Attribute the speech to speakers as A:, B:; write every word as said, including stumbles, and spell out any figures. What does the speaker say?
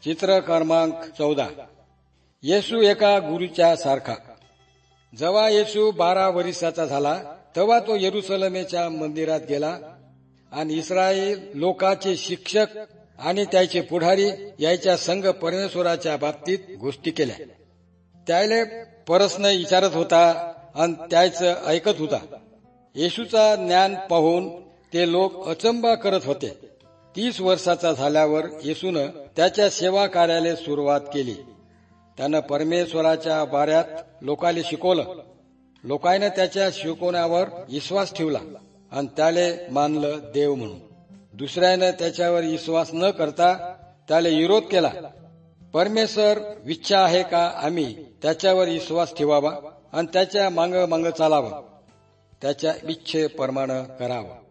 A: चित्र क्रमांक चौदा. येशू एका गुरुच्या सारखा. जेव्हा येशू बारा वर्षाचा झाला तेव्हा तो यरुशलेमेच्या मंदिरात गेला आणि इस्रायल लोकांचे शिक्षक आणि त्याचे पुढारी याच्या संघ परमेश्वराच्या बाबतीत गोष्टी केल्या. त्याले प्रश्न विचारत होता आणि त्याचं ऐकत होता. येशूचा ज्ञान पाहून ते लोक अचंबा करत होते. तीस वर्षाचा झाल्यावर येशूनं त्याच्या सेवा कार्याला सुरुवात केली. त्यानं परमेश्वराच्या बाऱ्यात लोकांना शिकवलं. लोकांनी त्याच्या शिकवण्यावर विश्वास ठेवला आणि त्याले मानलं देव म्हणून. दुसऱ्यानं त्याच्यावर विश्वास न करता त्याला विरोध केला. परमेश्वर इच्छा आहे का आम्ही त्याच्यावर विश्वास ठेवावा आणि त्याच्या मांग मांग चालावं, त्याच्या इच्छेप्रमाणे करावं.